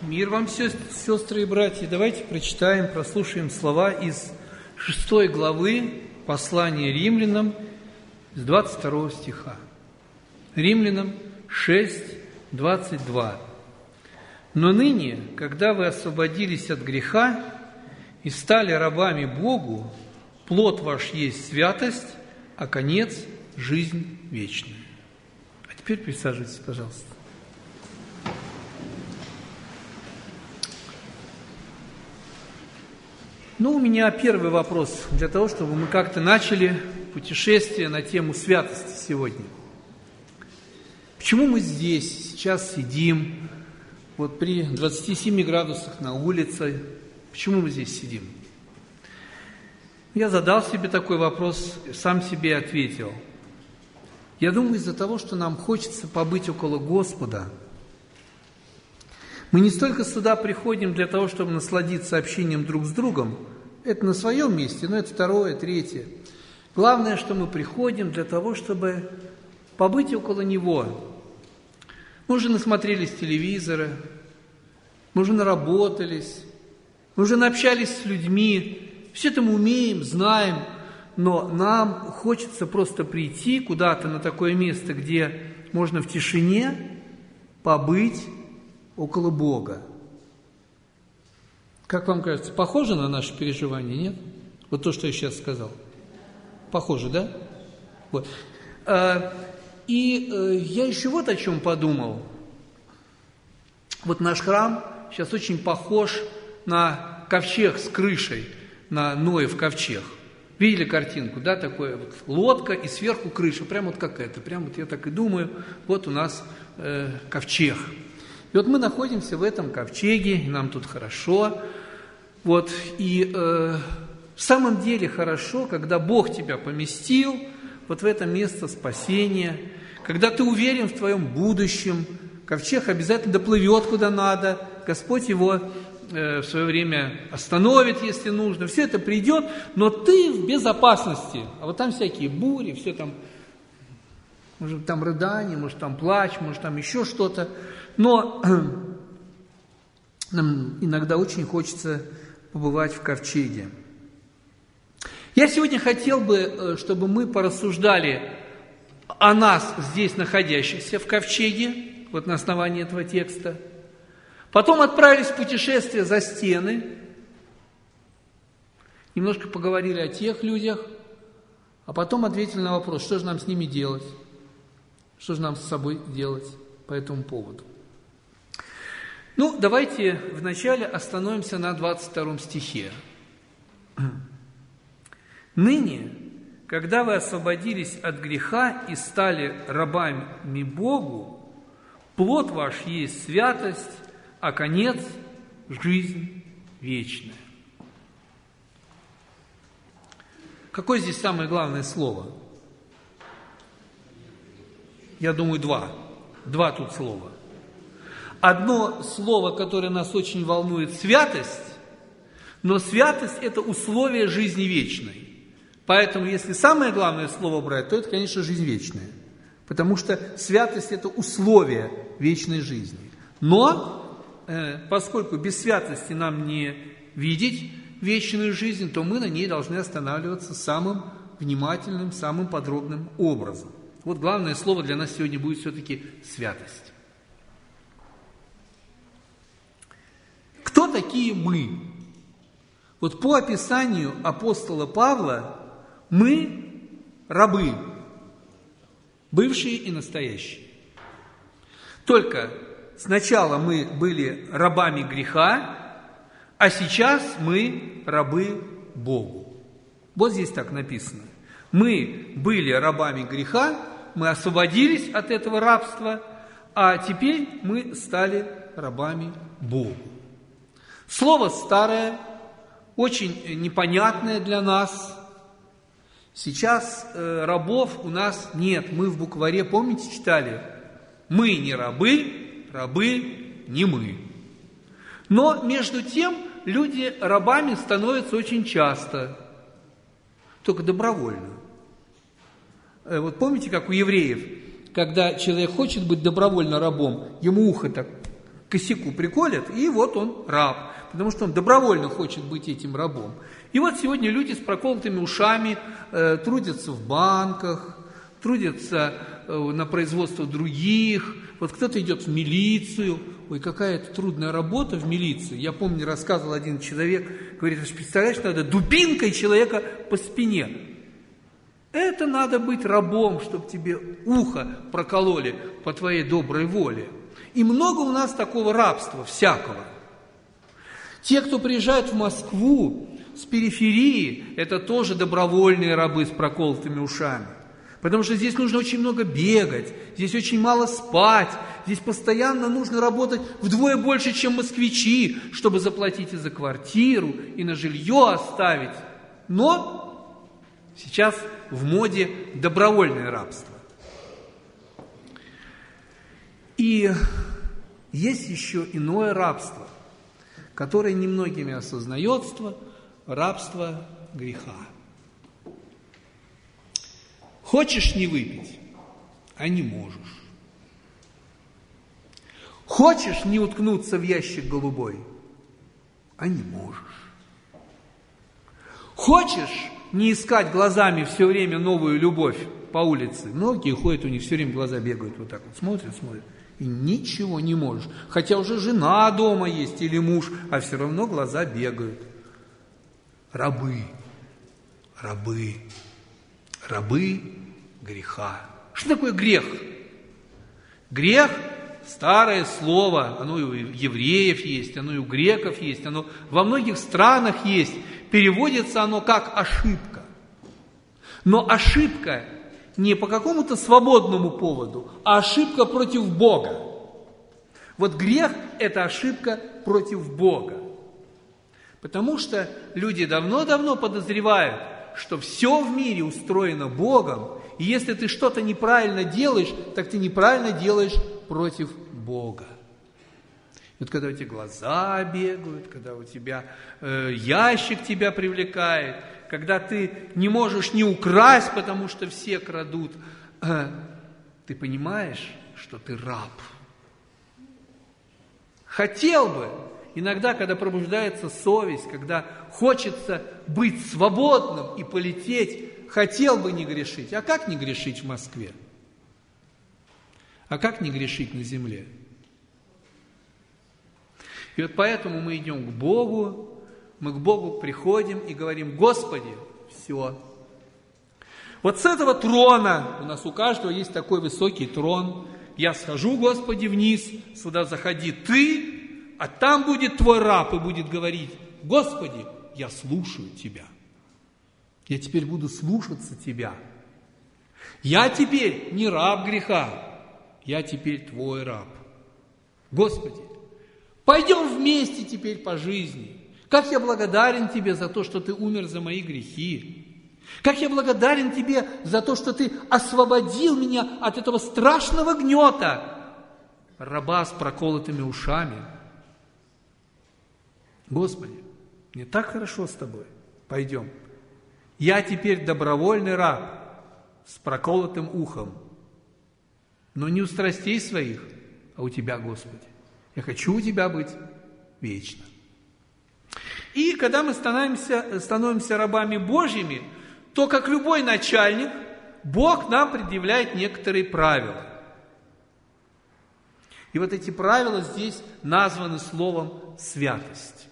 Мир вам, сестры и братья. Давайте прочитаем, прослушаем слова из 6 главы послания Римлянам с 22 стиха. Римлянам 6, 22. «Но ныне, когда вы освободились от греха и стали рабами Богу, плод ваш есть святость, а конец – жизнь вечная». А теперь присаживайтесь, пожалуйста. У меня первый вопрос для того, чтобы мы как-то начали путешествие на тему святости сегодня. Почему мы здесь сейчас сидим, вот при 27 градусах на улице? Почему мы здесь сидим? Я задал себе такой вопрос, сам себе ответил. Я думаю, из-за того, что нам хочется побыть около Господа. Мы не столько сюда приходим для того, чтобы насладиться общением друг с другом. Это на своем месте, но это второе, третье. Главное, что мы приходим для того, чтобы побыть около Него. Мы уже насмотрелись телевизора, мы уже наработались, мы уже наобщались с людьми. Все это мы умеем, знаем, но нам хочется просто прийти куда-то на такое место, где можно в тишине побыть около Бога. Как вам кажется, похоже на наши переживания, нет? Вот то, что я сейчас сказал. Похоже, да? Вот. Я еще вот о чем подумал. Вот наш храм сейчас очень похож на ковчег с крышей, на Ноев ковчег. Видели картинку, да, такое вот лодка и сверху крыша, прям вот как это, прям вот я так и думаю, вот у нас ковчег. И вот мы находимся в этом ковчеге, и нам тут хорошо. Вот, и в самом деле хорошо, когда Бог тебя поместил вот в это место спасения, когда ты уверен в твоем будущем, ковчег обязательно доплывет куда надо, Господь его в свое время остановит, если нужно, все это придет, но ты в безопасности. А вот там всякие бури, все там, может там рыдание, может там плач, может там еще что-то. Но нам иногда очень хочется побывать в ковчеге. Я сегодня хотел бы, чтобы мы порассуждали о нас, здесь находящихся в ковчеге, вот на основании этого текста. Потом отправились в путешествие за стены, немножко поговорили о тех людях, а потом ответили на вопрос, что же нам с ними делать, что же нам с собой делать по этому поводу. Давайте вначале остановимся на 22 стихе. «Ныне, когда вы освободились от греха и стали рабами Богу, плод ваш есть святость, а конец – жизнь вечная». Какое здесь самое главное слово? Я думаю, два. Два тут слова. Одно слово, которое нас очень волнует – святость, но святость – это условие жизни вечной. Поэтому, если самое главное слово брать, то это, конечно, жизнь вечная. Потому что святость – это условие вечной жизни. Но, поскольку без святости нам не видеть вечную жизнь, то мы на ней должны останавливаться самым внимательным, самым подробным образом. Вот главное слово для нас сегодня будет все-таки святость. Кто такие мы? Вот по описанию апостола Павла мы рабы, бывшие и настоящие. Только сначала мы были рабами греха, а сейчас мы рабы Богу. Вот здесь так написано. Мы были рабами греха, мы освободились от этого рабства, а теперь мы стали рабами Богу. Слово старое, очень непонятное для нас. Сейчас рабов у нас нет. Мы в букваре, помните, читали? Мы не рабы, рабы не мы. Но между тем люди рабами становятся очень часто, только добровольно. Вот помните, как у евреев, когда человек хочет быть добровольно рабом, ему ухо так косяку приколят, и вот он раб, потому что он добровольно хочет быть этим рабом. И вот сегодня люди с проколотыми ушами трудятся в банках, трудятся на производство других. Вот кто-то идет в милицию. Ой, какая это трудная работа в милиции. Я помню, рассказывал один человек, говорит, представляешь, надо дубинкой человека по спине. Это надо быть рабом, чтобы тебе ухо прокололи по твоей доброй воле. И много у нас такого рабства всякого. Те, кто приезжает в Москву с периферии, это тоже добровольные рабы с проколотыми ушами. Потому что здесь нужно очень много бегать, здесь очень мало спать, здесь постоянно нужно работать вдвое больше, чем москвичи, чтобы заплатить и за квартиру, и на жилье оставить. Но сейчас в моде добровольное рабство. И есть еще иное рабство, которое немногими осознается, рабство греха. Хочешь не выпить, а не можешь. Хочешь не уткнуться в ящик голубой, а не можешь. Хочешь не искать глазами все время новую любовь по улице. Многие ходят, у них все время глаза бегают вот так вот, смотрят, и ничего не можешь. Хотя уже жена дома есть или муж, а все равно глаза бегают. Рабы греха. Что такое грех? Грех – старое слово, оно и у евреев есть, оно и у греков есть, оно во многих странах есть. Переводится оно как ошибка. Но ошибка не по какому-то свободному поводу, а ошибка против Бога. Вот грех – это ошибка против Бога. Потому что люди давно-давно подозревают, что все в мире устроено Богом, и если ты что-то неправильно делаешь, так ты неправильно делаешь против Бога. Вот когда у тебя глаза бегают, когда у тебя ящик тебя привлекает, когда ты не можешь не украсть, потому что все крадут, ты понимаешь, что ты раб. Хотел бы, иногда, когда пробуждается совесть, когда хочется быть свободным и полететь, хотел бы не грешить. А как не грешить в Москве? А как не грешить на земле? И вот поэтому мы идем к Богу, мы к Богу приходим и говорим: Господи, все. Вот с этого трона, у нас у каждого есть такой высокий трон, я схожу, Господи, вниз, сюда заходи Ты, а там будет Твой раб и будет говорить: Господи, я слушаю Тебя. Я теперь буду слушаться Тебя. Я теперь не раб греха, я теперь Твой раб. Господи, пойдем вместе теперь по жизни. Как я благодарен Тебе за то, что Ты умер за мои грехи. Как я благодарен Тебе за то, что Ты освободил меня от этого страшного гнета раба с проколотыми ушами. Господи, мне так хорошо с Тобой. Пойдем. Я теперь добровольный раб с проколотым ухом. Но не у страстей своих, а у Тебя, Господи. Я хочу у Тебя быть вечно. И когда мы становимся рабами Божьими, то, как любой начальник, Бог нам предъявляет некоторые правила. И вот эти правила здесь названы словом «святость».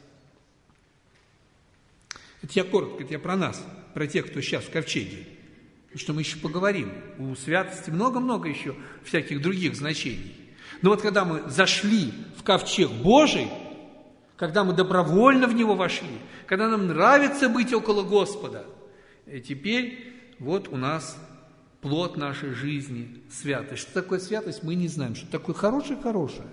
Это я коротко, это я про нас, про тех, кто сейчас в ковчеге. И что мы еще поговорим. У святости много-много еще всяких других значений. Но вот когда мы зашли в ковчег Божий, когда мы добровольно в него вошли, когда нам нравится быть около Господа, и теперь вот у нас плод нашей жизни – святость. Что такое святость, мы не знаем. Что такое хорошее?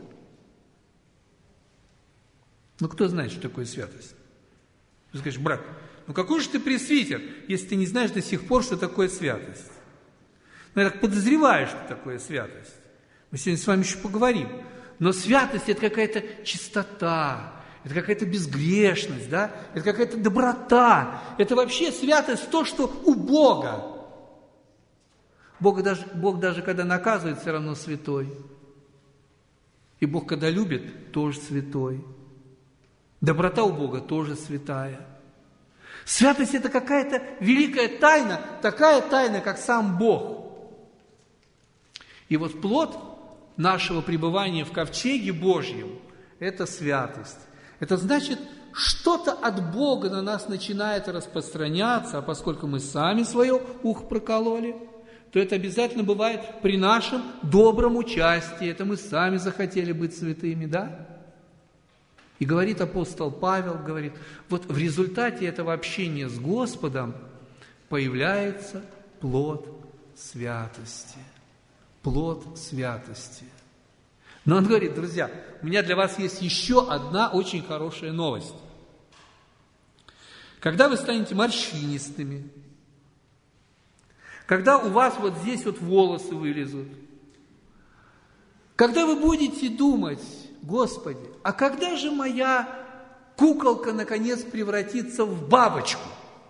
Ну, кто знает, что такое святость? Ты скажешь: брат, ну какой же ты пресвитер, если ты не знаешь до сих пор, что такое святость? Ну, я так подозреваю, что такое святость. Мы сегодня с вами еще поговорим. Но святость – это какая-то чистота, это какая-то безгрешность, да? Это какая-то доброта. Это вообще святость то, что у Бога. Бог даже когда наказывает, все равно святой. И Бог, когда любит, тоже святой. Доброта у Бога тоже святая. Святость – это какая-то великая тайна, такая тайна, как сам Бог. И вот плод нашего пребывания в ковчеге Божьем – это святость. Это значит, что-то от Бога на нас начинает распространяться, а поскольку мы сами свое ухо прокололи, то это обязательно бывает при нашем добром участии. Это мы сами захотели быть святыми, да? И говорит апостол Павел, говорит, вот в результате этого общения с Господом появляется плод святости. Плод святости. Но он говорит, друзья, у меня для вас есть еще одна очень хорошая новость. Когда вы станете морщинистыми, когда у вас вот здесь вот волосы вылезут, когда вы будете думать, Господи, а когда же моя куколка наконец превратится в бабочку?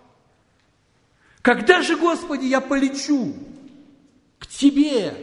Когда же, Господи, я полечу к Тебе?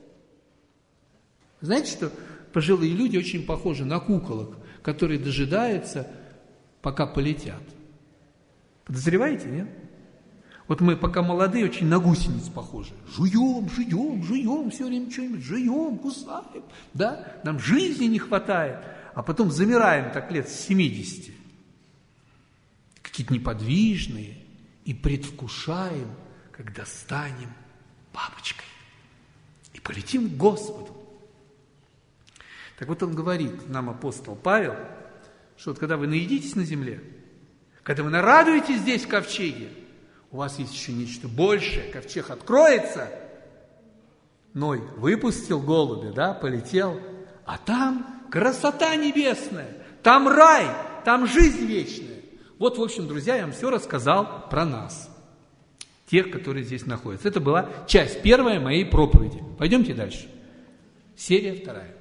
Знаете, что пожилые люди очень похожи на куколок, которые дожидаются, пока полетят. Подозреваете, нет? Вот мы, пока молодые, очень на гусениц похожи. Жуем, все время что-нибудь жуем, кусаем. Да? Нам жизни не хватает. А потом замираем так лет с 70. Какие-то неподвижные. И предвкушаем, когда станем бабочкой. И полетим к Господу. Так вот он говорит нам, апостол Павел, что вот когда вы наедитесь на земле, когда вы нарадуетесь здесь в ковчеге, у вас есть еще нечто большее, ковчег откроется. Ной выпустил голубя, да, полетел, а там красота небесная, там рай, там жизнь вечная. Вот, в общем, друзья, я вам все рассказал про нас, тех, которые здесь находятся. Это была часть первая моей проповеди. Пойдемте дальше. Серия вторая.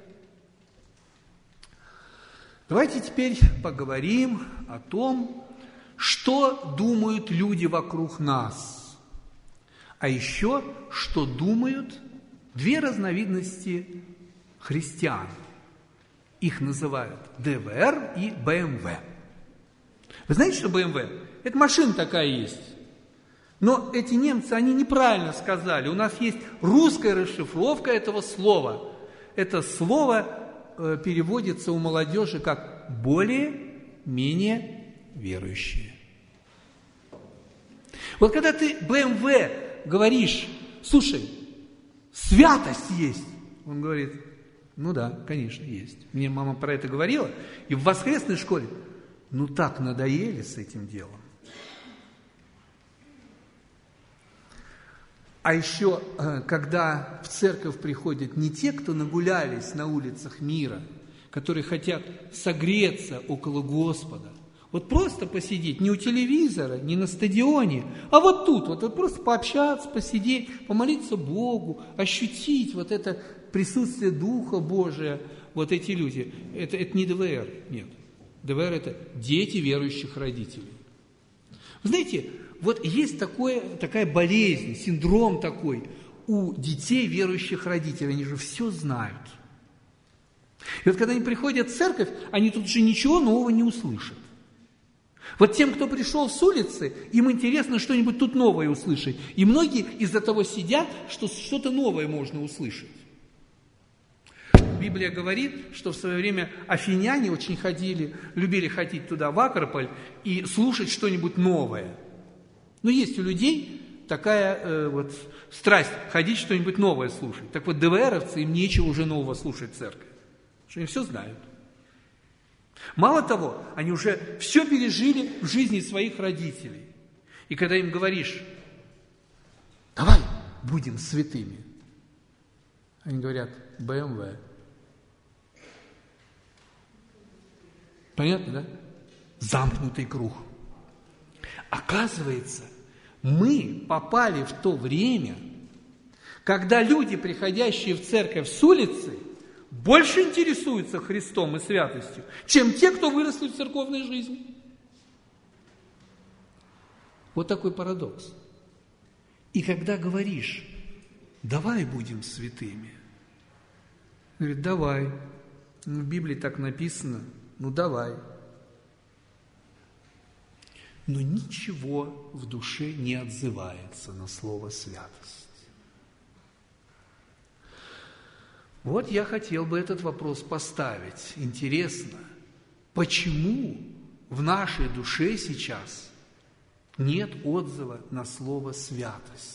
Давайте теперь поговорим о том, что думают люди вокруг нас, а еще, что думают две разновидности христиан. Их называют ДВР и БМВ. Вы знаете, что БМВ? Это машина такая есть. Но эти немцы, они неправильно сказали. У нас есть русская расшифровка этого слова. Это слово переводится у молодежи как «более-менее верующие». Вот когда ты БМВ говоришь, слушай, святость есть, он говорит, ну да, конечно, есть. Мне мама про это говорила, и в воскресной школе, ну так надоели с этим делом. А еще, когда в церковь приходят не те, кто нагулялись на улицах мира, которые хотят согреться около Господа, вот просто посидеть, не у телевизора, не на стадионе, а вот тут, вот просто пообщаться, посидеть, помолиться Богу, ощутить вот это присутствие Духа Божия, вот эти люди. Это не ДВР, нет. ДВР – это дети верующих родителей. Вы знаете, вот есть такая болезнь, синдром такой у детей верующих родителей, они же все знают. И вот когда они приходят в церковь, они тут же ничего нового не услышат. Вот тем, кто пришел с улицы, им интересно что-нибудь тут новое услышать. И многие из-за того сидят, что что-то новое можно услышать. Библия говорит, что в свое время афиняне очень любили ходить туда, в Акрополь, и слушать что-нибудь новое. Но есть у людей такая вот страсть ходить что-нибудь новое слушать. Так вот, ДВРовцы, им нечего уже нового слушать в церкви, потому что они все знают. Мало того, они уже все пережили в жизни своих родителей. И когда им говоришь, давай будем святыми, они говорят, БМВ. Понятно, да? Замкнутый круг. Оказывается, мы попали в то время, когда люди, приходящие в церковь с улицы, больше интересуются Христом и святостью, чем те, кто выросли в церковной жизни. Вот такой парадокс. И когда говоришь, давай будем святыми, говорит, давай, В Библии так написано, давай. Но ничего в душе не отзывается на слово «святость». Вот я хотел бы этот вопрос поставить. Интересно, почему в нашей душе сейчас нет отзыва на слово «святость»?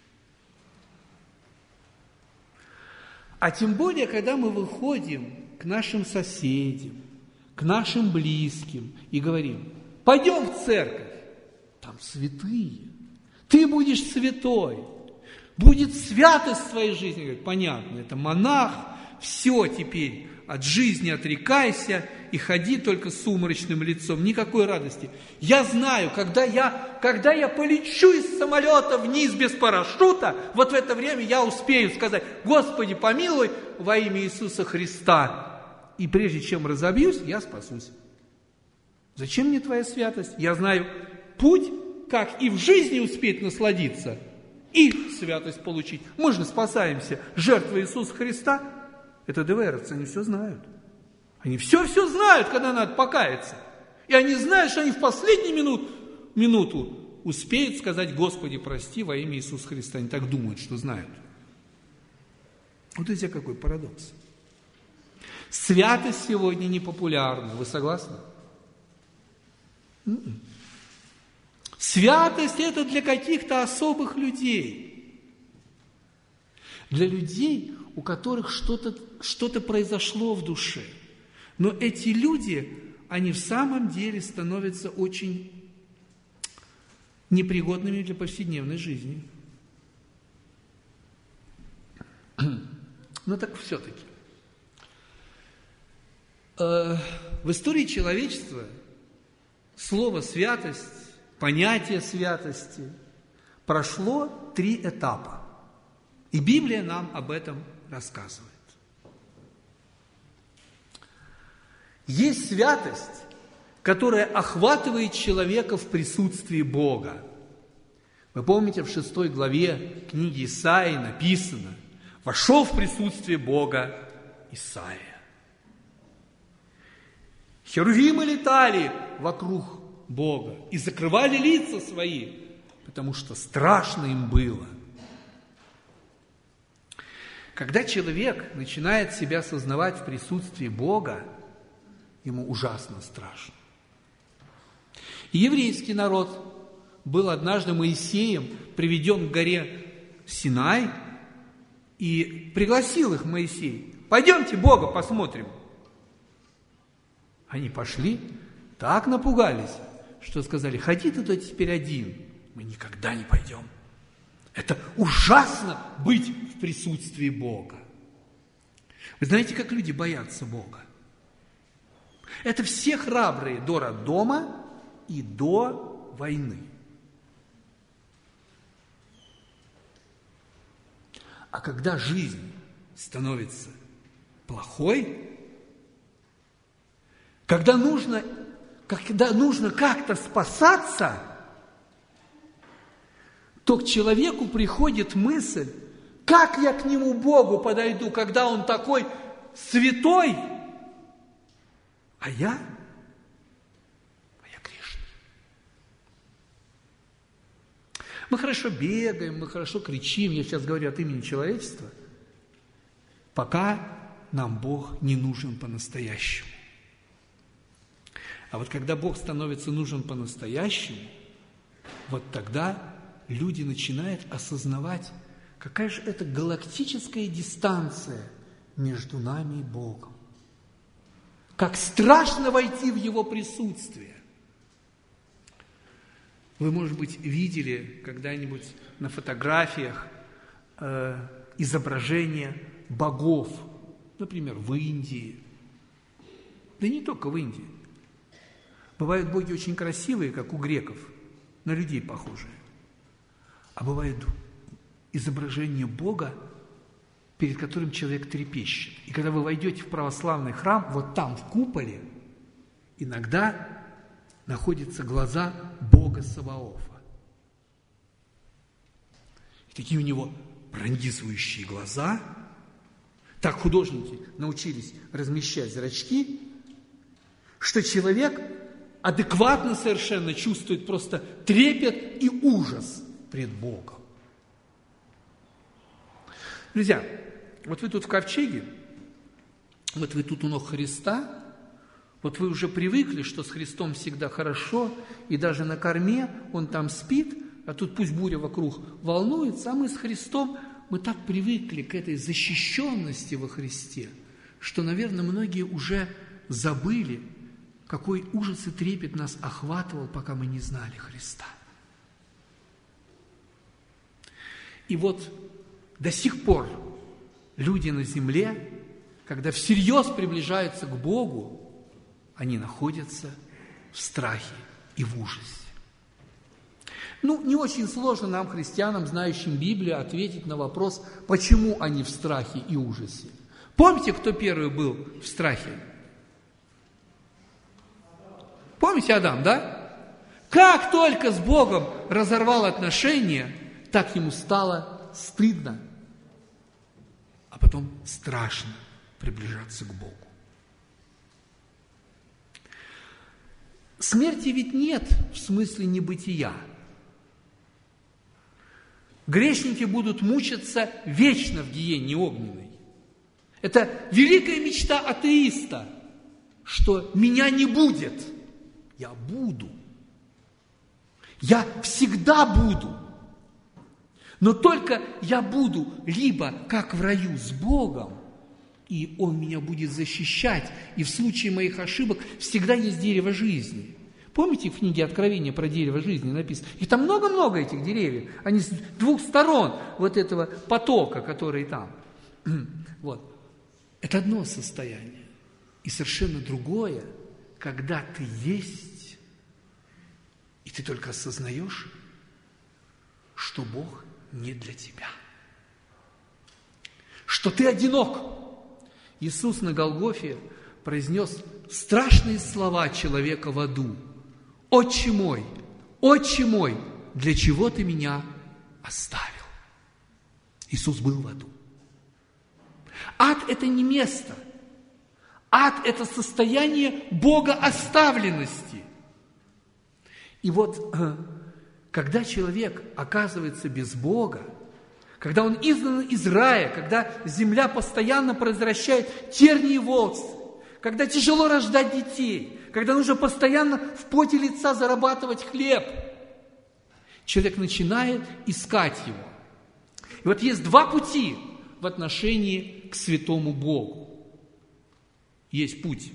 А тем более, когда мы выходим к нашим соседям, к нашим близким и говорим: пойдем в церковь, там святые, ты будешь святой, будет святость в твоей жизни. Говорит, понятно, это монах, все теперь, от жизни отрекайся и ходи только с сумрачным лицом, никакой радости. Я знаю, когда я полечу из самолета вниз без парашюта, вот в это время я успею сказать: Господи, помилуй во имя Иисуса Христа. И прежде чем разобьюсь, я спасусь. Зачем мне твоя святость? Я знаю путь, как и в жизни успеть насладиться, и святость получить. Мы же спасаемся жертвой Иисуса Христа. Это ДВРовцы, они все знают. Они все знают, когда надо покаяться. И они знают, что они в последнюю минуту успеют сказать: Господи, прости во имя Иисуса Христа. Они так думают, что знают. Вот видите, какой парадокс. Святость сегодня не популярна. Вы согласны? Святость – это для каких-то особых людей. Для людей, у которых что-то произошло в душе. Но эти люди, они в самом деле становятся очень непригодными для повседневной жизни. Но так все-таки. В истории человечества слово «святость», понятие святости прошло 3 этапа. И Библия нам об этом рассказывает. Есть святость, которая охватывает человека в присутствии Бога. Вы помните, в 6 главе книги Исаии написано: «Вошел в присутствие Бога Исаия». Херувимы летали вокруг Бога и закрывали лица свои, потому что страшно им было. Когда человек начинает себя сознавать в присутствии Бога, ему ужасно страшно. И еврейский народ был однажды Моисеем приведен к горе Синай, и пригласил их Моисей: пойдемте Бога посмотрим. Они пошли, так напугались, что сказали: ходи ты туда теперь один, мы никогда не пойдем. Это ужасно быть в присутствии Бога. Вы знаете, как люди боятся Бога? Это все храбрые до роддома и до войны. А когда жизнь становится плохой, когда нужно как-то спасаться, то к человеку приходит мысль: как я к нему, Богу, подойду, когда он такой святой, а я грешный. Мы хорошо бегаем, мы хорошо кричим, я сейчас говорю от имени человечества, пока нам Бог не нужен по-настоящему. А вот когда Бог становится нужен по-настоящему, вот тогда люди начинают осознавать, какая же это галактическая дистанция между нами и Богом. Как страшно войти в Его присутствие. Вы, может быть, видели когда-нибудь на фотографиях изображения богов, например, в Индии. Да не только в Индии. Бывают боги очень красивые, как у греков, на людей похожие. А бывают изображения Бога, перед которым человек трепещет. И когда вы войдете в православный храм, вот там, в куполе, иногда находятся глаза Бога Саваофа. И такие у него пронизывающие глаза, Так художники научились размещать зрачки, что человек адекватно совершенно чувствует просто трепет и ужас пред Богом. Друзья, вот вы тут в ковчеге, вот вы тут у ног Христа, вот вы уже привыкли, что с Христом всегда хорошо, и даже на корме Он там спит, а тут пусть буря вокруг волнуется, а мы с Христом, мы так привыкли к этой защищенности во Христе, что, наверное, многие уже забыли, какой ужас и трепет нас охватывал, пока мы не знали Христа. И вот до сих пор люди на земле, когда всерьез приближаются к Богу, они находятся в страхе и в ужасе. Не очень сложно нам, христианам, знающим Библию, ответить на вопрос, почему они в страхе и ужасе. Помните, кто первый был в страхе? Помните Адам, да? Как только с Богом разорвал отношения, так ему стало стыдно, а потом страшно приближаться к Богу. Смерти ведь нет в смысле небытия. Грешники будут мучиться вечно в гиене огненной. Это великая мечта атеиста, что меня не будет. Я буду. Я всегда буду. Но только я буду либо как в раю с Богом, и Он меня будет защищать, и в случае моих ошибок всегда есть дерево жизни. Помните в книге Откровения про дерево жизни написано? И там много-много этих деревьев. Они с двух сторон вот этого потока, который там. Вот. Это одно состояние. И совершенно другое, когда ты есть, и ты только осознаешь, что Бог не для тебя. Что ты одинок. Иисус на Голгофе произнес страшные слова человека в аду. Отче мой, для чего ты меня оставил? Иисус был в аду. Ад – это не место. Ад – это состояние богооставленности. И вот, когда человек оказывается без Бога, когда он изгнан из рая, когда земля постоянно произвращает тернии и волосы, когда тяжело рождать детей, когда нужно постоянно в поте лица зарабатывать хлеб, человек начинает искать его. И вот есть два пути в отношении к святому Богу. Есть путь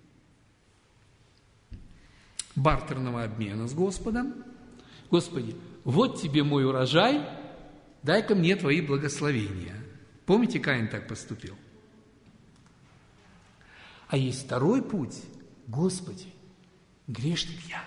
бартерного обмена с Господом. Господи, вот тебе мой урожай, дай-ка мне твои благословения. Помните, Каин так поступил? А есть второй путь. Господи, грешник я.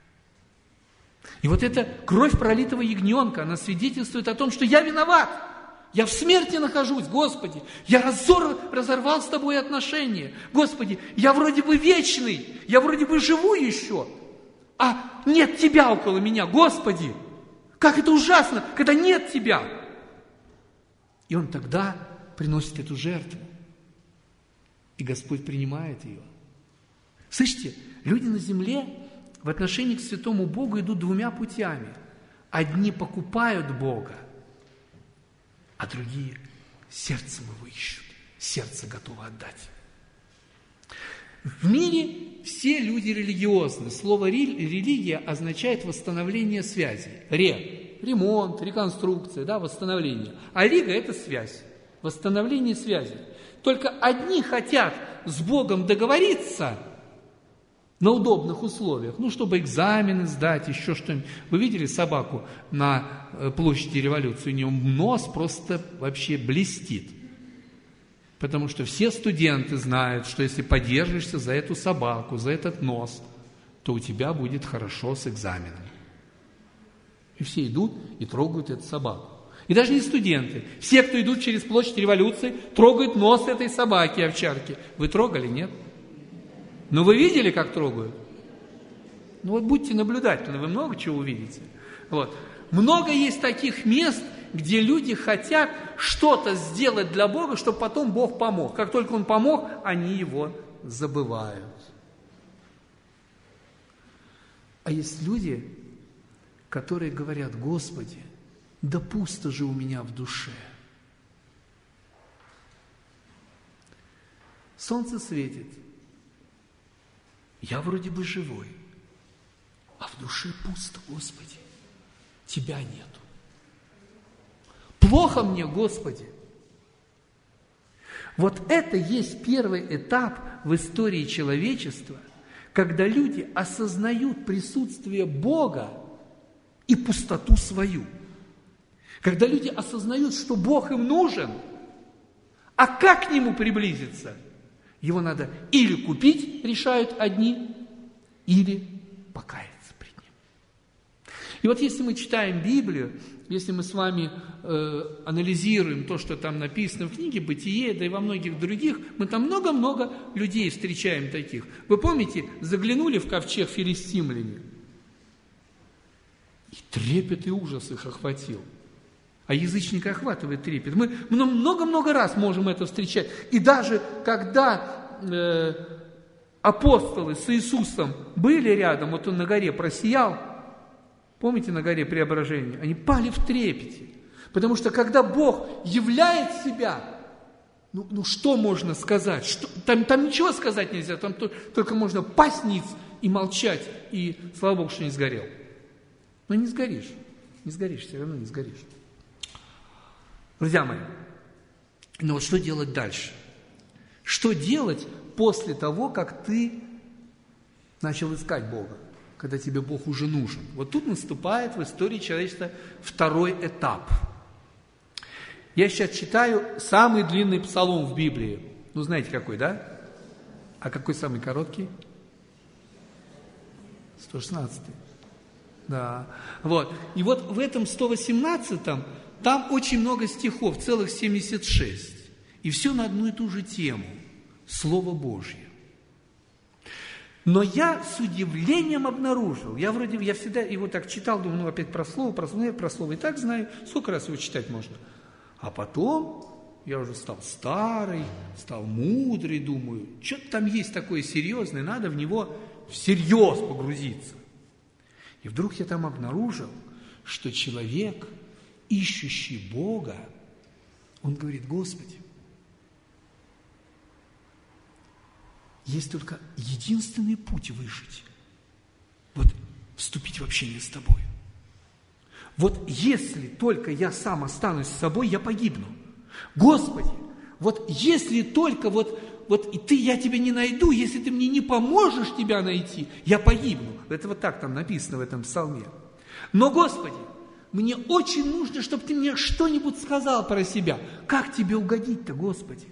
И вот эта кровь пролитого ягненка, она свидетельствует о том, что я виноват. Я в смерти нахожусь, Господи. Я разорвал с Тобой отношения. Господи, я вроде бы вечный, я вроде бы живу еще, а нет Тебя около меня, Господи. Как это ужасно, когда нет Тебя. И он тогда приносит эту жертву. И Господь принимает ее. Слышите, люди на земле в отношении к святому Богу идут двумя путями. Одни покупают Бога, а другие сердцем его ищут, сердце готово отдать. В мире все люди религиозны. Слово «религия» означает восстановление связи. Ремонт, реконструкция, восстановление. А лига – это связь, восстановление связи. Только одни хотят с Богом договориться на удобных условиях, чтобы экзамены сдать, еще что-нибудь. Вы видели собаку на площади Революции? У нее нос просто вообще блестит. Потому что все студенты знают, что если подержишься за эту собаку, за этот нос, то у тебя будет хорошо с экзаменом. И все идут и трогают эту собаку. И даже не студенты. Все, кто идут через площадь Революции, трогают нос этой собаки, овчарки. Вы трогали, нет? Но вы видели, как трогают? Вот будьте наблюдательны, вы много чего увидите. Много есть таких мест, где люди хотят что-то сделать для Бога, чтобы потом Бог помог. Как только Он помог, они Его забывают. А есть люди, которые говорят: Господи, да пусто же у меня в душе. Солнце светит, я вроде бы живой, а в душе пусто, Господи, Тебя нету. Плохо мне, Господи. Вот это есть первый этап в истории человечества, когда люди осознают присутствие Бога и пустоту свою. Когда люди осознают, что Бог им нужен, а как к Нему приблизиться? Его надо или купить, решают одни, или покаяться пред Ним. И вот если мы читаем Библию, если мы с вами анализируем то, что там написано в книге «Бытие», да и во многих других, мы там много-много людей встречаем таких. Вы помните, заглянули в ковчег филистимляне, и трепет и ужас их охватил. А язычника охватывает трепет. Мы много-много раз можем это встречать. И даже когда апостолы с Иисусом были рядом, вот Он на горе просиял, помните, на горе Преображения, они пали в трепете. Потому что когда Бог являет себя, ну что можно сказать? Там ничего сказать нельзя, там только можно пасть ниц и молчать, и слава Богу, что не сгорел. Но не сгоришь, все равно не сгоришь. Друзья мои, но вот что делать дальше? Что делать после того, как ты начал искать Бога, когда тебе Бог уже нужен? Вот тут наступает в истории человечества второй этап. Я сейчас читаю самый длинный псалом в Библии. Ну, знаете, какой, да? А какой самый короткий? 116-й. Да. Вот. И вот в этом 118-м там очень много стихов, целых 76. И все на одну и ту же тему. Слово Божье. Но я с удивлением обнаружил, я всегда его так читал, думаю, опять про слово и так знаю, сколько раз его читать можно. А потом я уже стал старый, стал мудрый, думаю, что-то там есть такое серьезное, надо в него всерьез погрузиться. И вдруг я там обнаружил, что человек, ищущий Бога, он говорит: Господи, есть только единственный путь выжить. Вот вступить в общение с Тобой. Вот если только я сам останусь с собой, я погибну. Господи, вот если только я Тебя не найду, если Ты мне не поможешь Тебя найти, я погибну. Это вот так там написано в этом псалме. Но, Господи, мне очень нужно, чтобы Ты мне что-нибудь сказал про себя. Как Тебе угодить-то, Господи?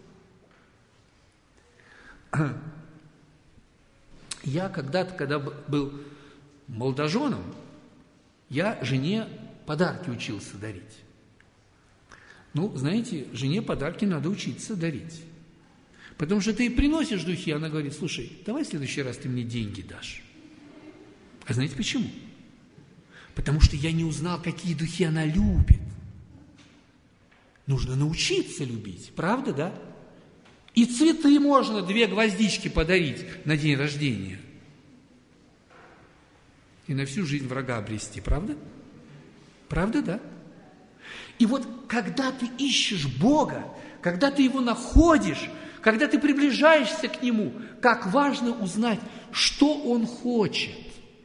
Я когда-то, когда был молодоженом, я жене подарки учился дарить. Ну, знаете, жене подарки надо учиться дарить. Потому что ты ей приносишь духи, она говорит: слушай, давай в следующий раз ты мне деньги дашь. А знаете почему? Потому что я не узнал, какие духи она любит. Нужно научиться любить, правда, да? И цветы можно 2 гвоздички подарить на день рождения. И на всю жизнь врага обрести, правда? Правда, да? И вот когда ты ищешь Бога, когда ты Его находишь, когда ты приближаешься к Нему, как важно узнать, что Он хочет.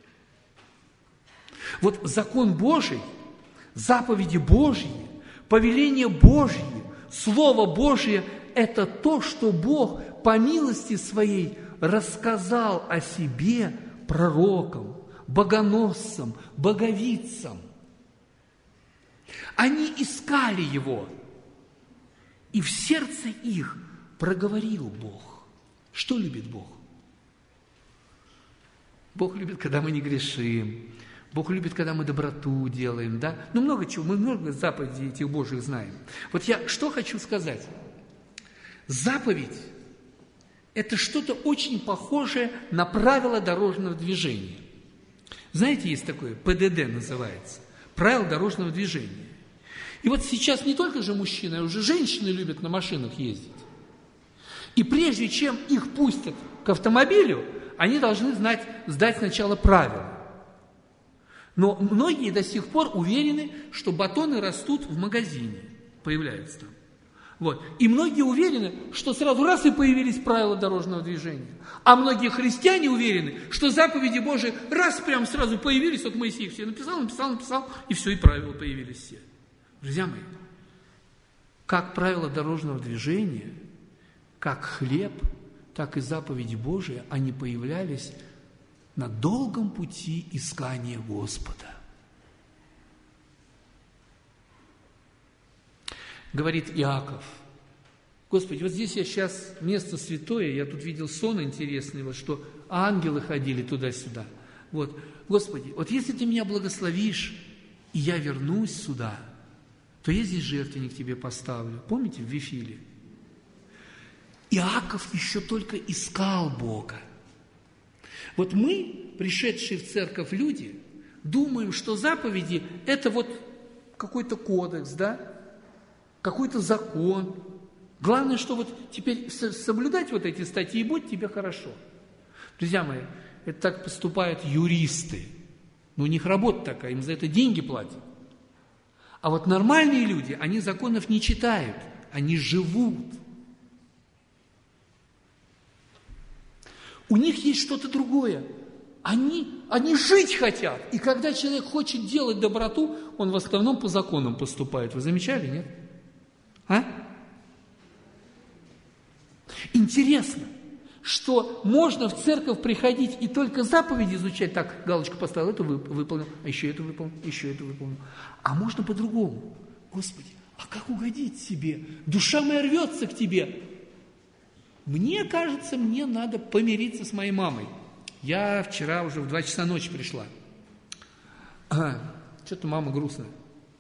Вот закон Божий, заповеди Божьи, повеления Божьи, Слово Божье – это то, что Бог по милости Своей рассказал о себе пророкам, богоносцам, боговицам. Они искали Его, и в сердце их проговорил Бог. Что любит Бог? Бог любит, когда мы не грешим. Бог любит, когда мы доброту делаем, да? Ну, много чего, мы много заповедей этих Божьих знаем. Вот я что хочу сказать. Заповедь – это что-то очень похожее на правила дорожного движения. Знаете, есть такое, ПДД называется, правила дорожного движения. И вот сейчас не только же мужчины, а уже женщины любят на машинах ездить. И прежде чем их пустят к автомобилю, они должны сдать сначала правила. Но многие до сих пор уверены, что батоны растут в магазине, появляются там. Вот. И многие уверены, что сразу раз и появились правила дорожного движения. А многие христиане уверены, что заповеди Божии раз прям сразу появились, вот Моисей их все написал, и все, и правила появились все. Друзья мои, как правила дорожного движения, как хлеб, так и заповеди Божии, они появлялись на долгом пути искания Господа. Говорит Иаков: Господи, вот здесь я сейчас место святое, я тут видел сон интересный, вот что ангелы ходили туда-сюда. Вот, Господи, вот если Ты меня благословишь, и я вернусь сюда, то я здесь жертвенник Тебе поставлю. Помните, в Вифиле? Иаков еще только искал Бога. Вот мы, пришедшие в церковь люди, думаем, что заповеди – это вот какой-то кодекс, да? Какой-то закон. Главное, что вот теперь соблюдать вот эти статьи, и будет тебе хорошо. Друзья мои, это так поступают юристы. Но у них работа такая, им за это деньги платят. А вот нормальные люди, они законов не читают, они живут. У них есть что-то другое. Они жить хотят. И когда человек хочет делать доброту, он в основном по законам поступает. Вы замечали, нет? А? Интересно, что можно в церковь приходить и только заповеди изучать. Так, галочку поставил, это выполнил, а еще это выполнил, еще это выполнил. А можно по-другому. Господи, а как угодить себе? Душа моя рвется к Тебе. Мне кажется, мне надо помириться с моей мамой. Я вчера уже в 2 часа ночи пришла. Что-то мама грустная.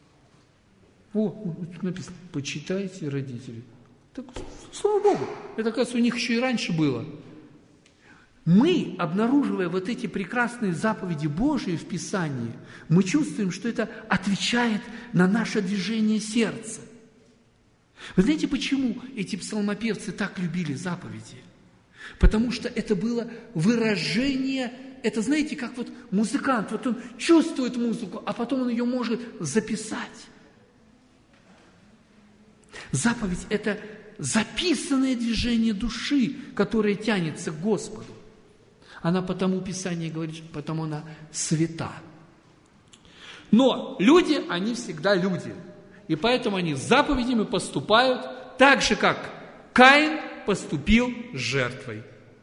Тут написано: почитайте, родители. Так, слава Богу, это, оказывается, у них еще и раньше было. Мы, обнаруживая вот эти прекрасные заповеди Божии в Писании, мы чувствуем, что это отвечает на наше движение сердца. Вы знаете, почему эти псалмопевцы так любили заповеди? Потому что это было выражение, это, знаете, как вот музыкант, вот он чувствует музыку, а потом он ее может записать. Заповедь – это записанное движение души, которое тянется к Господу. Она потому, Писание говорит, потому она свята. Но люди, они всегда люди. И поэтому они с заповедями поступают так же, как Каин поступил с жертвой.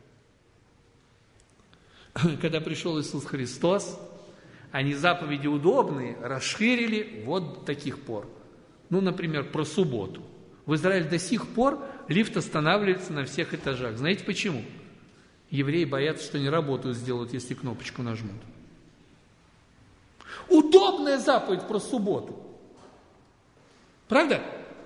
Когда пришел Иисус Христос, они заповеди удобные расширили вот до таких пор. Ну, например, про субботу. В Израиле до сих пор лифт останавливается на всех этажах. Знаете почему? Евреи боятся, что не работу сделают, если кнопочку нажмут. Удобная заповедь про субботу. Правда?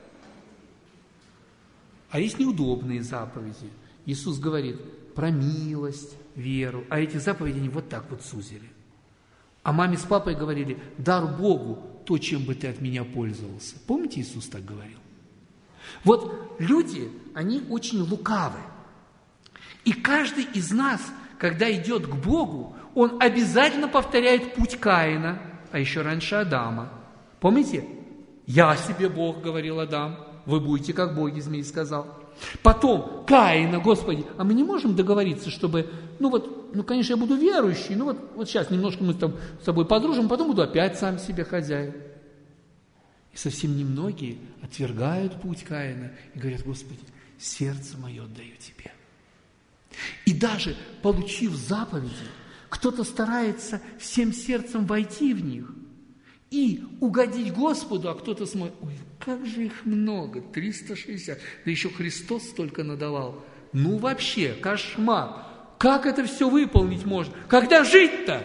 А есть неудобные заповеди. Иисус говорит про милость, веру. А эти заповеди они вот так вот сузили. А маме с папой говорили: дар Богу то, чем бы ты от меня пользовался. Помните, Иисус так говорил? Вот люди, они очень лукавы. И каждый из нас, когда идет к Богу, он обязательно повторяет путь Каина, а еще раньше Адама. Помните? «Я себе Бог, — говорил Адам, — вы будете как боги, — змей сказал». Потом Каина: Господи, а мы не можем договориться, чтобы, конечно, я буду верующий, вот сейчас немножко мы там с тобой подружим, потом буду опять сам себе хозяин. И совсем немногие отвергают путь Каина и говорят: Господи, сердце мое отдаю Тебе. И даже получив заповеди, кто-то старается всем сердцем войти в них и угодить Господу, а кто-то смотрит: ой, как же их много, 360, да еще Христос столько надавал. Ну вообще, кошмар, как это все выполнить можно? Когда жить-то?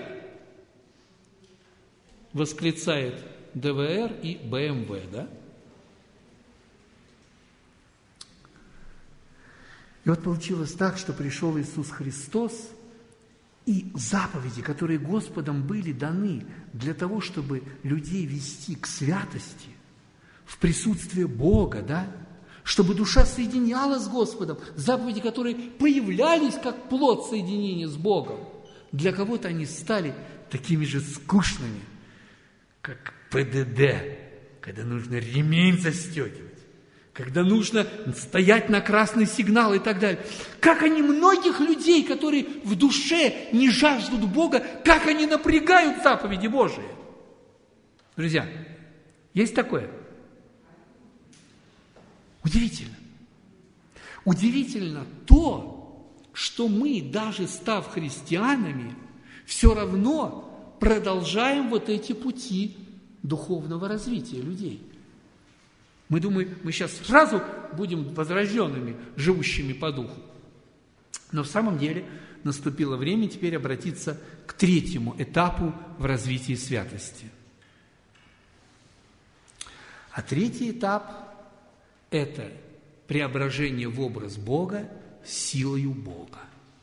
Восклицает ДВР и БМВ, да? И вот получилось так, что пришел Иисус Христос, и заповеди, которые Господом были даны для того, чтобы людей вести к святости, в присутствие Бога, да? Чтобы душа соединялась с Господом, заповеди, которые появлялись как плод соединения с Богом. Для кого-то они стали такими же скучными, как ПДД, когда нужно ремень застегивать, когда нужно стоять на красный сигнал и так далее. Как они многих людей, которые в душе не жаждут Бога, как они напрягают заповеди Божии. Друзья, есть такое? Удивительно. Удивительно то, что мы, даже став христианами, все равно продолжаем вот эти пути духовного развития людей. Мы думаем, мы сейчас сразу будем возрожденными, живущими по духу. Но в самом деле наступило время теперь обратиться к третьему этапу в развитии святости. А третий этап – это преображение в образ Бога силою Бога.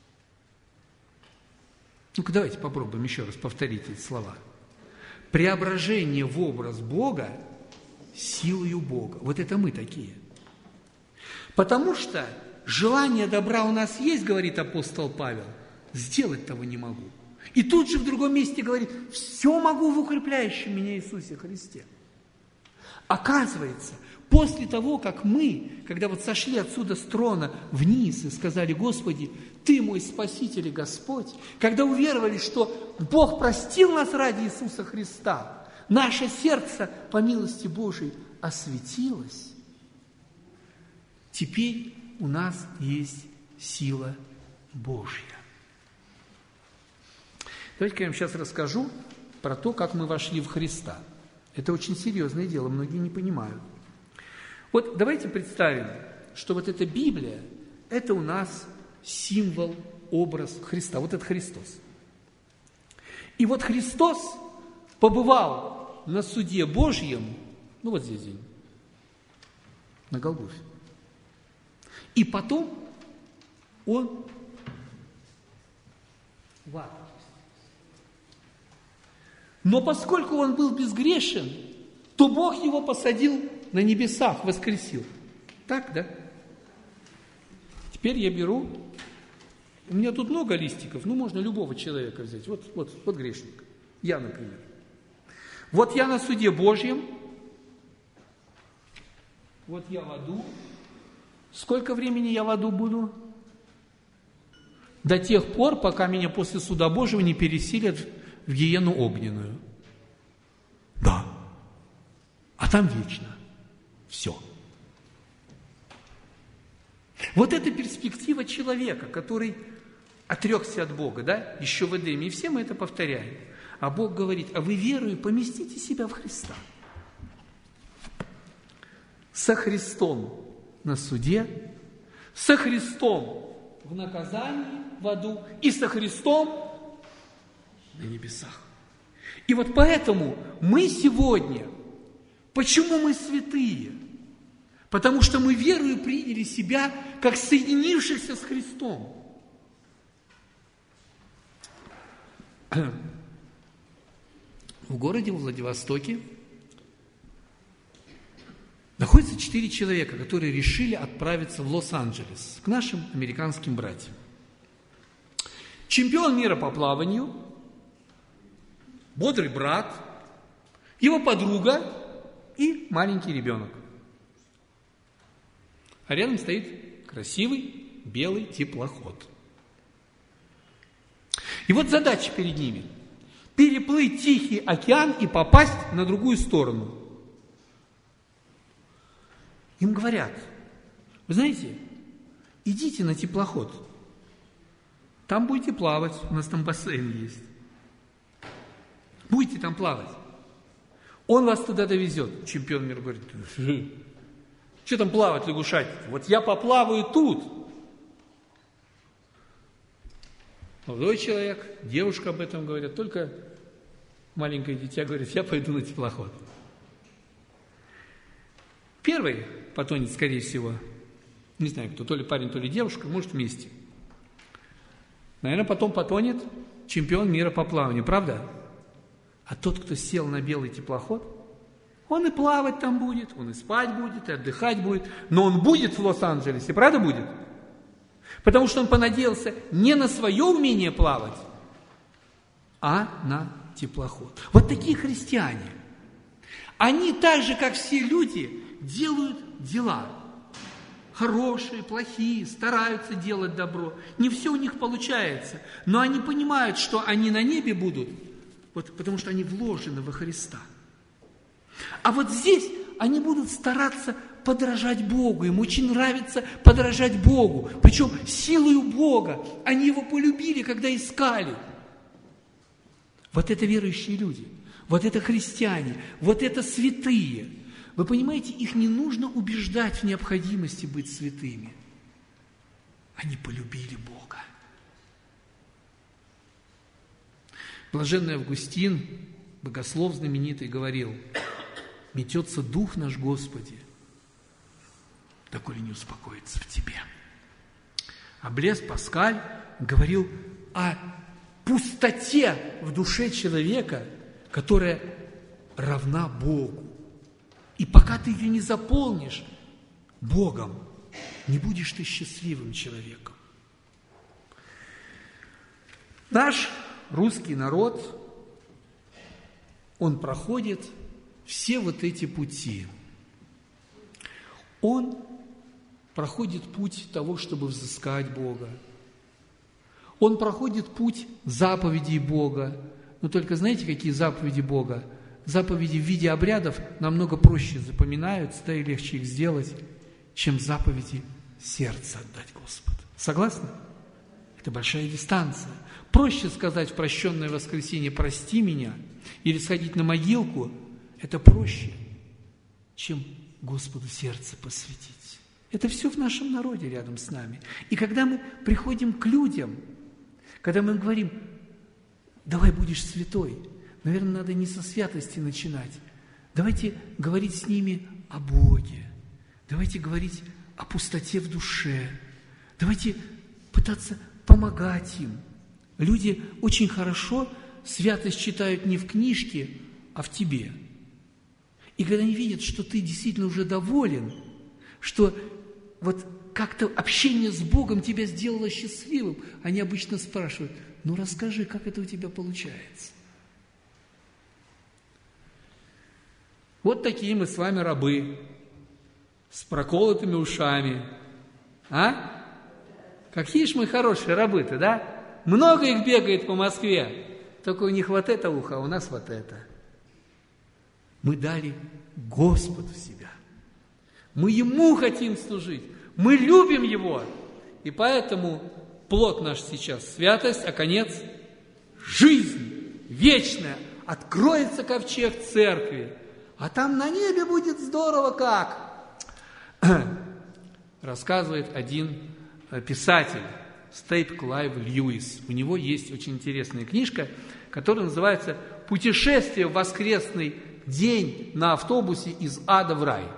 Ну-ка, давайте попробуем еще раз повторить эти слова. Преображение в образ Бога силою Бога. Вот это мы такие. Потому что желание добра у нас есть, говорит апостол Павел, сделать того не могу. И тут же в другом месте говорит, все могу в укрепляющем меня Иисусе Христе. Оказывается, после того, как мы, когда вот сошли отсюда с трона вниз и сказали, Господи, Ты мой Спаситель и Господь, когда уверовали, что Бог простил нас ради Иисуса Христа, наше сердце, по милости Божией, осветилось, теперь у нас есть сила Божья. Давайте-ка я вам сейчас расскажу про то, как мы вошли в Христа. Это очень серьезное дело, многие не понимают. Вот давайте представим, что вот эта Библия, это у нас символ, образ Христа. Вот это Христос. И вот Христос побывал на суде Божьем, ну вот здесь, на Голгофе. И потом Он в ад. Но поскольку Он был безгрешен, то Бог Его посадил на небесах, воскресил. Так, да? Теперь я беру, у меня тут много листиков, ну, можно любого человека взять. Вот грешник. Я, например. Вот я на суде Божьем, вот я в аду. Сколько времени я в аду буду? До тех пор, пока меня после суда Божьего не переселят в гиену огненную. Да. А там вечно. Все. Вот это перспектива человека, который отрекся от Бога, да, еще в Эдеме, и все мы это повторяем. А Бог говорит, а вы верою поместите себя в Христа. Со Христом на суде, со Христом в наказании в аду и со Христом на небесах. И вот поэтому мы сегодня, почему мы святые? Потому что мы верою приняли себя как соединившихся с Христом. В городе Владивостоке находится 4 человека, которые решили отправиться в Лос-Анджелес к нашим американским братьям. Чемпион мира по плаванию, бодрый брат, его подруга и маленький ребенок. А рядом стоит красивый белый теплоход. И вот задача перед ними – переплыть Тихий океан и попасть на другую сторону. Им говорят, вы знаете, идите на теплоход, там будете плавать, у нас там бассейн есть. Будете там плавать. Он вас туда довезет. Чемпион мира говорит, что там плавать, лягушать? Вот я поплаваю тут. Молодой человек, девушка об этом говорят, только маленькое дитя говорит, я пойду на теплоход. Первый потонет, скорее всего, не знаю кто, то ли парень, то ли девушка, может вместе. Наверное, потом потонет чемпион мира по плаванию, правда? А тот, кто сел на белый теплоход, Он и плавать там будет, он и спать будет, и отдыхать будет, но он будет в Лос-Анджелесе, правда будет? Потому что он понадеялся не на свое умение плавать, а на теплоход. Вот такие христиане. Они так же, как все люди, делают дела. Хорошие, плохие, стараются делать добро. Не все у них получается, но они понимают, что они на небе будут, вот, потому что они вложены во Христа. А вот здесь они будут стараться подражать Богу. Им очень нравится подражать Богу. Причем силою Бога. Они Его полюбили, когда искали. Вот это верующие люди. Вот это христиане. Вот это святые. Вы понимаете, их не нужно убеждать в необходимости быть святыми. Они полюбили Бога. Блаженный Августин, богослов знаменитый, говорил: метется дух наш, Господи, доколе не успокоится в Тебе. А Блез Паскаль говорил о пустоте в душе человека, которая равна Богу. И пока ты ее не заполнишь Богом, не будешь ты счастливым человеком. Наш русский народ, он проходит все вот эти пути. Он проходит путь того, чтобы взыскать Бога. Он проходит путь заповедей Бога. Но только знаете, какие заповеди Бога? Заповеди в виде обрядов намного проще запоминаются, да и легче их сделать, чем заповеди сердца отдать Господу. Согласны? Это большая дистанция. Проще сказать в прощенное воскресенье «прости меня» или сходить на могилку. Это проще, чем Господу сердце посвятить. Это все в нашем народе рядом с нами. И когда мы приходим к людям, когда мы им говорим: давай будешь святой, наверное, надо не со святости начинать. Давайте говорить с ними о Боге. Давайте говорить о пустоте в душе. Давайте пытаться помогать им. Люди очень хорошо святость читают не в книжке, а в тебе. И когда они видят, что ты действительно уже доволен, что вот как-то общение с Богом тебя сделало счастливым, они обычно спрашивают: ну расскажи, как это у тебя получается. Вот такие мы с вами рабы, с проколотыми ушами. А? Какие ж мы хорошие рабы-то, да? Много их бегает по Москве, только у них вот это ухо, а у нас вот это. Мы дали Господу себя. Мы Ему хотим служить. Мы любим Его. И поэтому плод наш сейчас святость, а конец жизнь вечная. Откроется ковчег церкви. А там на небе будет здорово как. Рассказывает один писатель, Стейп Клайв Льюис. У него есть очень интересная книжка, которая называется «Путешествие в воскресный день на автобусе из ада в рай».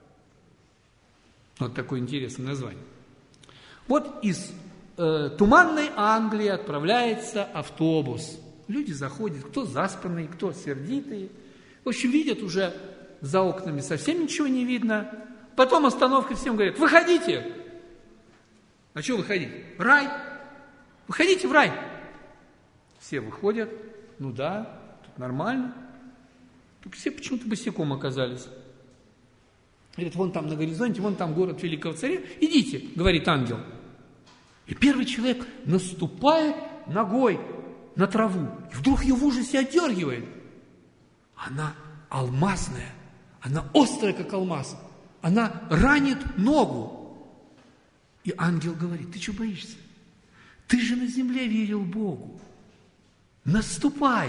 Вот такое интересное название. Вот из туманной Англии отправляется автобус. Люди заходят, кто заспанный, кто сердитый. В общем, видят уже за окнами совсем ничего не видно. Потом остановка, всем говорят: выходите. А что выходить? Рай. Выходите в рай. Все выходят. Ну да, тут нормально. Только все почему-то босиком оказались. Говорит: вон там на горизонте, вон там город великого царя. Идите, говорит ангел. И первый человек наступает ногой на траву. И вдруг ее в ужасе отдергивает. Она алмазная. Она острая, как алмаз. Она ранит ногу. И ангел говорит: ты что боишься? Ты же на земле верил Богу. Наступай.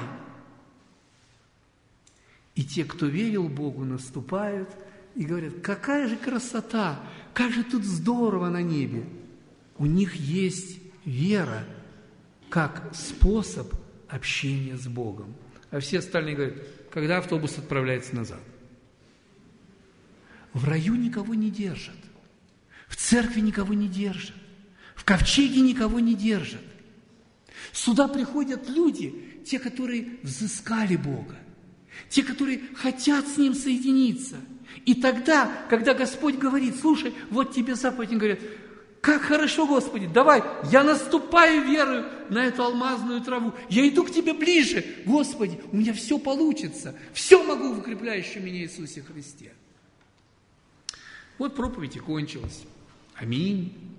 И те, кто верил Богу, наступают и говорят: какая же красота, как же тут здорово на небе. У них есть вера как способ общения с Богом. А все остальные говорят: когда автобус отправляется назад? В раю никого не держат, в церкви никого не держат, в ковчеге никого не держат. Сюда приходят люди, те, которые взыскали Бога, те, которые хотят с Ним соединиться. И тогда, когда Господь говорит, слушай, вот тебе заповедь, они говорят, как хорошо, Господи, давай, я наступаю верою на эту алмазную траву, я иду к Тебе ближе, Господи, у меня все получится, все могу в укрепляющем меня Иисусе Христе. Вот проповедь и кончилась. Аминь.